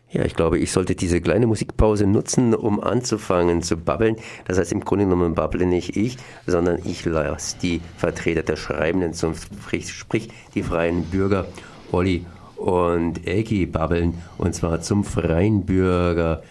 Ja, ich glaube, ich sollte diese kleine Musikpause nutzen, um anzufangen zu babbeln. Das heißt, im Grunde genommen babble nicht ich, sondern ich lasse die Vertreter der Schreibenden, sprich die freien Bürger, Olli und Eki, babbeln. Und zwar zum Freien Bürger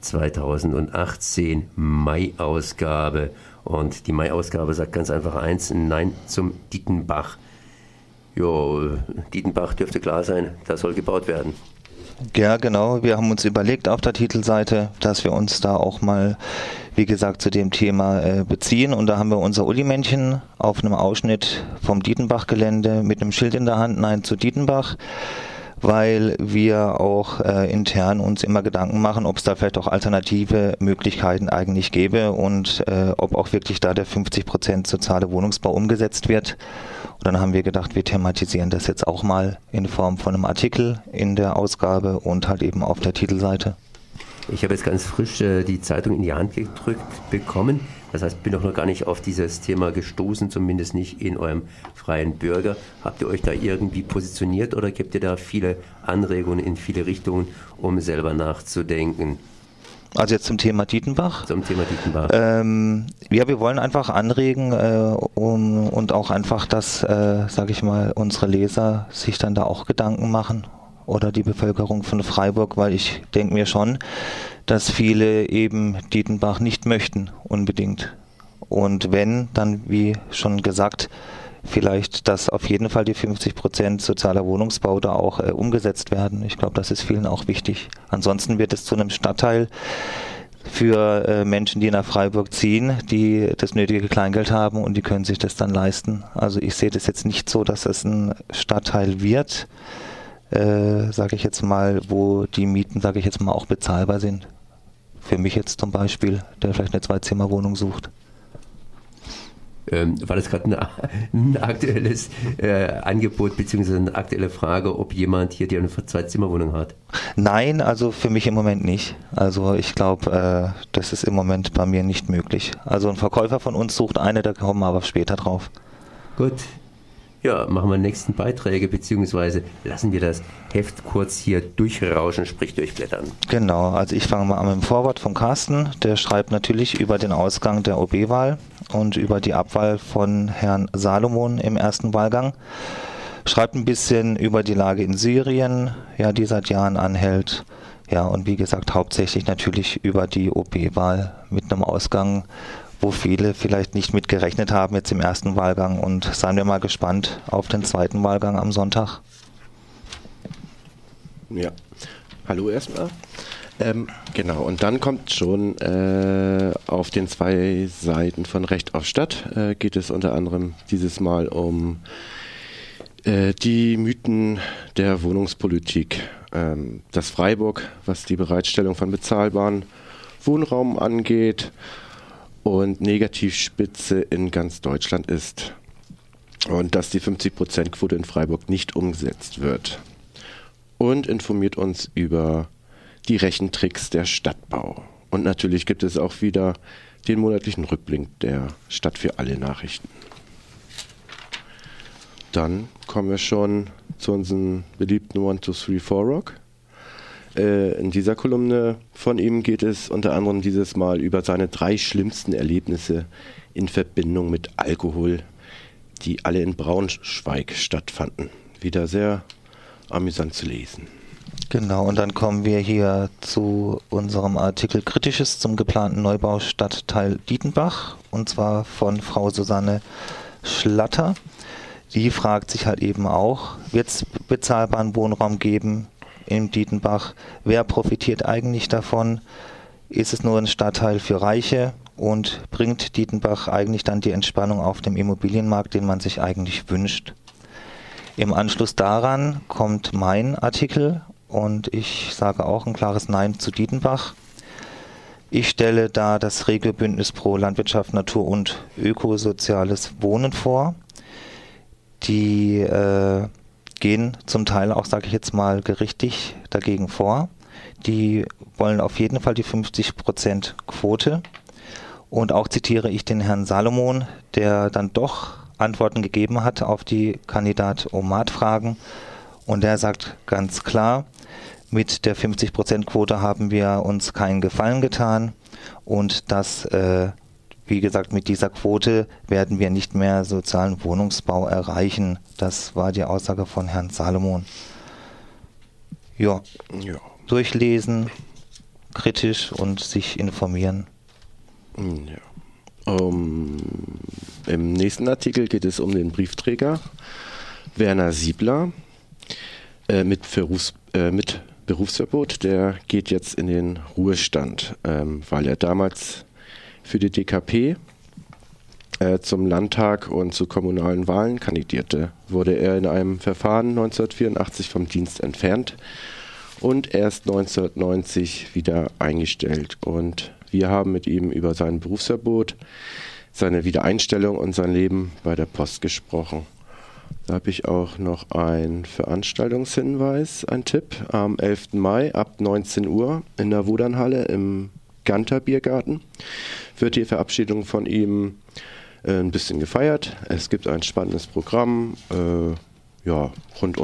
2018 Mai-Ausgabe. Und die Mai-Ausgabe sagt ganz einfach eins: Nein zum Dietenbach. Jo, Dietenbach dürfte klar sein, da soll gebaut werden. Ja, genau. Wir haben uns überlegt auf der Titelseite, dass wir uns da auch mal, wie gesagt, zu dem Thema beziehen. Und da haben wir unser Uli-Männchen auf einem Ausschnitt vom Dietenbach-Gelände mit einem Schild in der Hand, Nein zu Dietenbach, weil wir auch intern uns immer Gedanken machen, ob es da vielleicht auch alternative Möglichkeiten eigentlich gäbe und ob auch wirklich da der 50% soziale Wohnungsbau umgesetzt wird. Und dann haben wir gedacht, wir thematisieren das jetzt auch mal in Form von einem Artikel in der Ausgabe und halt eben auf der Titelseite. Ich habe jetzt ganz frisch die Zeitung in die Hand gedrückt bekommen. Das heißt, bin doch noch gar nicht auf dieses Thema gestoßen, zumindest nicht in eurem Freien Bürger. Habt ihr euch da irgendwie positioniert oder gebt ihr da viele Anregungen in viele Richtungen, um selber nachzudenken? Also jetzt zum Thema Dietenbach. Zum Thema Dietenbach. Ja, wir wollen einfach anregen und auch einfach, dass, sage ich mal, unsere Leser sich dann da auch Gedanken machen oder die Bevölkerung von Freiburg, weil ich denke mir schon, dass viele eben Dietenbach nicht möchten unbedingt. Und wenn, dann wie schon gesagt, vielleicht, dass auf jeden Fall die 50% sozialer Wohnungsbau da auch umgesetzt werden. Ich glaube, das ist vielen auch wichtig. Ansonsten wird es zu einem Stadtteil für Menschen, die nach Freiburg ziehen, die das nötige Kleingeld haben und die können sich das dann leisten. Also ich sehe das jetzt nicht so, dass es ein Stadtteil wird, sage ich jetzt mal, wo die Mieten, sage ich jetzt mal, auch bezahlbar sind. Für mich jetzt zum Beispiel, der vielleicht eine Zwei-Zimmer-Wohnung sucht. War das gerade ein aktuelles Angebot bzw. eine aktuelle Frage, ob jemand hier die eine Zwei-Zimmer-Wohnung hat? Nein, also für mich im Moment nicht. Also ich glaube, das ist im Moment bei mir nicht möglich. Also ein Verkäufer von uns sucht eine, da kommen wir aber später drauf. Gut. Ja, machen wir nächsten Beiträge, beziehungsweise lassen wir das Heft kurz hier durchrauschen, sprich durchblättern. Genau, also ich fange mal an mit dem Vorwort von Carsten. Der schreibt natürlich über den Ausgang der OB-Wahl und über die Abwahl von Herrn Salomon im ersten Wahlgang. Schreibt ein bisschen über die Lage in Syrien, ja, die seit Jahren anhält. Ja, und wie gesagt, hauptsächlich natürlich über die OB-Wahl mit einem Ausgang, wo viele vielleicht nicht mit gerechnet haben jetzt im ersten Wahlgang, und seien wir mal gespannt auf den zweiten Wahlgang am Sonntag. Ja, hallo erstmal. Genau, und dann kommt schon auf den 2 Seiten von Recht auf Stadt geht es unter anderem dieses Mal um die Mythen der Wohnungspolitik. Das Freiburg, was die Bereitstellung von bezahlbaren Wohnraum angeht, und Negativspitze in ganz Deutschland ist. Und dass die 50%-Quote in Freiburg nicht umgesetzt wird. Und informiert uns über die Rechentricks der Stadtbau. Und natürlich gibt es auch wieder den monatlichen Rückblick der Stadt für alle Nachrichten. Dann kommen wir schon zu unserem beliebten 1, 2, 3, 4 Rock. In dieser Kolumne von ihm geht es unter anderem dieses Mal über seine 3 schlimmsten Erlebnisse in Verbindung mit Alkohol, die alle in Braunschweig stattfanden. Wieder sehr amüsant zu lesen. Genau, und dann kommen wir hier zu unserem Artikel Kritisches zum geplanten Neubau Stadtteil Dietenbach, und zwar von Frau Susanne Schlatter. Die fragt sich halt eben auch, wird es bezahlbaren Wohnraum geben in Dietenbach? Wer profitiert eigentlich davon? Ist es nur ein Stadtteil für Reiche und bringt Dietenbach eigentlich dann die Entspannung auf dem Immobilienmarkt, den man sich eigentlich wünscht? Im Anschluss daran kommt mein Artikel und ich sage auch ein klares Nein zu Dietenbach. Ich stelle da das Regiobündnis pro Landwirtschaft, Natur und ökosoziales Wohnen vor. Die gehen zum Teil auch, sage ich jetzt mal, gerichtlich dagegen vor. Die wollen auf jeden Fall die 50% Quote. Und auch zitiere ich den Herrn Salomon, der dann doch Antworten gegeben hat auf die Kandidat-Omat-Fragen. Und der sagt ganz klar, Mit der 50%-Quote haben wir uns keinen Gefallen getan und das, wie gesagt, mit dieser Quote werden wir nicht mehr sozialen Wohnungsbau erreichen. Das war die Aussage von Herrn Salomon. Ja. Durchlesen, kritisch und sich informieren. Ja. Im nächsten Artikel geht es um den Briefträger Werner Siebler mit Berufsverbot. Der geht jetzt in den Ruhestand, weil er damals für die DKP zum Landtag und zu kommunalen Wahlen kandidierte. Wurde er in einem Verfahren 1984 vom Dienst entfernt und erst 1990 wieder eingestellt. Und wir haben mit ihm über sein Berufsverbot, seine Wiedereinstellung und sein Leben bei der Post gesprochen. Da habe ich auch noch einen Veranstaltungshinweis, einen Tipp. Am 11. Mai ab 19 Uhr in der Wudernhalle im Ganter Biergarten wird die Verabschiedung von ihm ein bisschen gefeiert. Es gibt ein spannendes Programm rund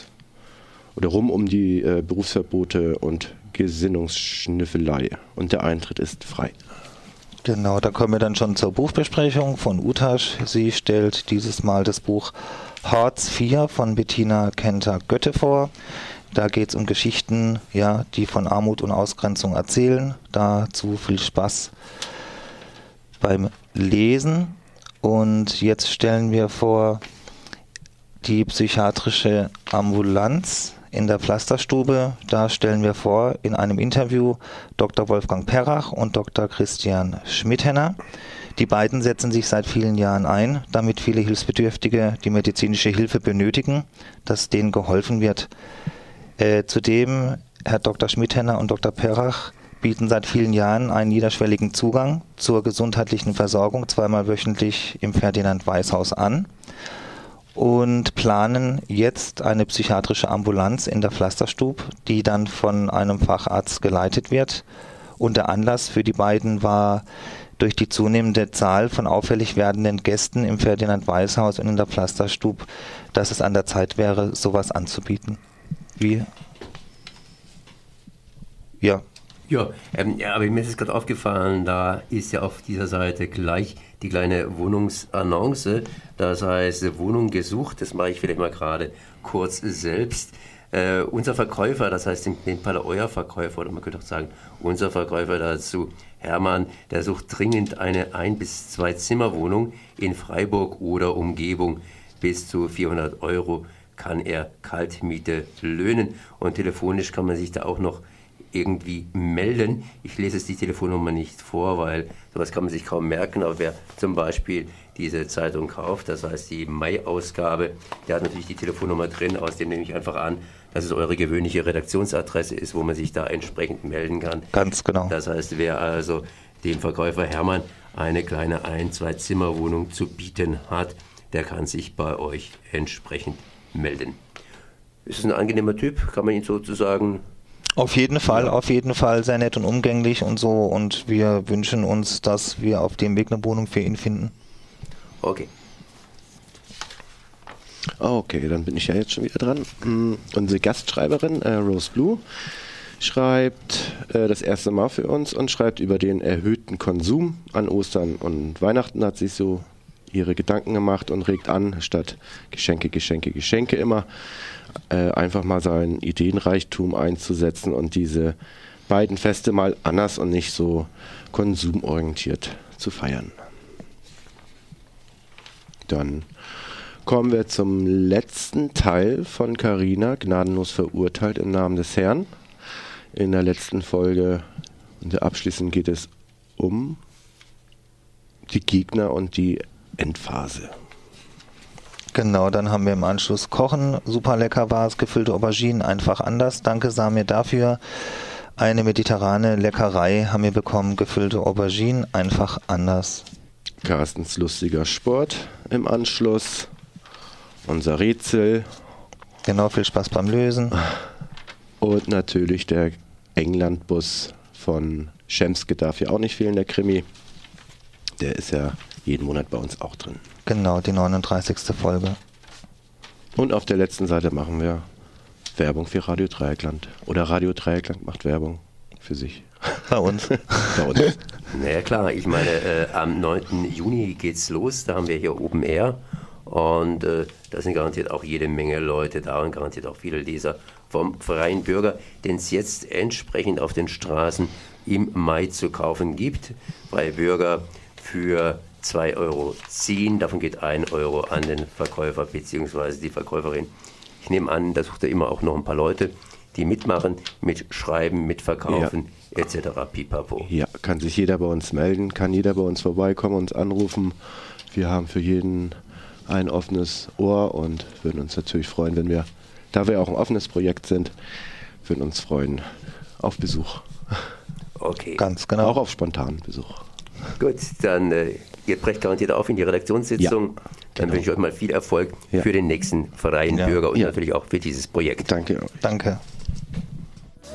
um die Berufsverbote und Gesinnungsschnüffelei. Und der Eintritt ist frei. Genau, da kommen wir dann schon zur Buchbesprechung von Utasch. Sie stellt dieses Mal das Buch Hartz IV von Bettina Kenter-Götte vor. Da geht es um Geschichten, die von Armut und Ausgrenzung erzählen. Dazu viel Spaß beim Lesen. Und jetzt stellen wir vor die psychiatrische Ambulanz in der Pflasterstube. Da stellen wir vor in einem Interview Dr. Wolfgang Perrach und Dr. Christian Schmidhenner. Die beiden setzen sich seit vielen Jahren ein, damit viele Hilfsbedürftige die medizinische Hilfe benötigen, dass denen geholfen wird. Zudem, Herr Dr. Schmidhenner und Dr. Perrach bieten seit vielen Jahren einen niederschwelligen Zugang zur gesundheitlichen Versorgung zweimal wöchentlich im Ferdinand-Weiß-Haus an und planen jetzt eine psychiatrische Ambulanz in der Pflasterstube, die dann von einem Facharzt geleitet wird. Und der Anlass für die beiden war durch die zunehmende Zahl von auffällig werdenden Gästen im Ferdinand-Weiß-Haus und in der Pflasterstube, dass es an der Zeit wäre, sowas anzubieten. Aber mir ist es gerade aufgefallen, da ist ja auf dieser Seite gleich die kleine Wohnungsannonce, das heißt Wohnung gesucht, das mache ich vielleicht mal gerade kurz selbst. Unser Verkäufer, das heißt in dem Fall euer Verkäufer, oder man könnte auch sagen, unser Verkäufer dazu, Hermann, der sucht dringend eine 1- bis 2-Zimmer-Wohnung in Freiburg oder Umgebung. Bis zu 400 € kann er Kaltmiete löhnen und telefonisch kann man sich da auch noch irgendwie melden. Ich lese jetzt die Telefonnummer nicht vor, weil sowas kann man sich kaum merken, aber wer zum Beispiel diese Zeitung kauft, das heißt die Mai-Ausgabe, der hat natürlich die Telefonnummer drin, aus dem nehme ich einfach an, dass es eure gewöhnliche Redaktionsadresse ist, wo man sich da entsprechend melden kann. Ganz genau. Das heißt, wer also dem Verkäufer Hermann eine kleine 1-2-Zimmer-Wohnung zu bieten hat, der kann sich bei euch entsprechend melden. Ist es ein angenehmer Typ? Kann man ihn sozusagen... Auf jeden Fall sehr nett und umgänglich und so, und wir wünschen uns, dass wir auf dem Weg eine Wohnung für ihn finden. Okay. Okay, dann bin ich ja jetzt schon wieder dran. Unsere Gastschreiberin Rose Blue schreibt das erste Mal für uns und schreibt über den erhöhten Konsum. An Ostern und Weihnachten hat sich so ihre Gedanken gemacht und regt an, statt Geschenke immer einfach mal seinen Ideenreichtum einzusetzen und diese beiden Feste mal anders und nicht so konsumorientiert zu feiern. Dann kommen wir zum letzten Teil von Carina, gnadenlos verurteilt im Namen des Herrn. In der letzten Folge und abschließend geht es um die Gegner und die Endphase. Genau, dann haben wir im Anschluss Kochen. Super lecker war es, gefüllte Auberginen, einfach anders. Danke Samir dafür. Eine mediterrane Leckerei haben wir bekommen, gefüllte Auberginen, einfach anders. Carstens lustiger Sport im Anschluss. Unser Rätsel. Genau, viel Spaß beim Lösen. Und natürlich der Englandbus von Schemske darf ja auch nicht fehlen, der Krimi. Der ist ja jeden Monat bei uns auch drin. Genau, die 39. Folge. Und auf der letzten Seite machen wir Werbung für Radio Dreieckland. Oder Radio Dreieckland macht Werbung für sich. Bei uns. Bei uns. Naja klar, ich meine, am 9. Juni geht's los, da haben wir hier Open Air und da sind garantiert auch jede Menge Leute da und garantiert auch viele Leser vom Freien Bürger, den es jetzt entsprechend auf den Straßen im Mai zu kaufen gibt. Freie Bürger für 2 Euro ziehen, davon geht 1 Euro an den Verkäufer bzw. die Verkäuferin. Ich nehme an, da sucht er immer auch noch ein paar Leute, die mitmachen, mitschreiben, mitverkaufen, etc. Pipapo. Ja, kann sich jeder bei uns melden, kann jeder bei uns vorbeikommen, uns anrufen. Wir haben für jeden ein offenes Ohr und würden uns natürlich freuen, wenn wir, da wir auch ein offenes Projekt sind, würden uns freuen auf Besuch. Okay. Ganz genau. Auch auf spontanen Besuch. Gut, dann ihr brecht garantiert auf in die Redaktionssitzung. Ja, Dann genau. wünsche ich euch mal viel Erfolg Ja. für den nächsten Freien Ja. Bürger und Ja. natürlich auch für dieses Projekt. Danke. Danke.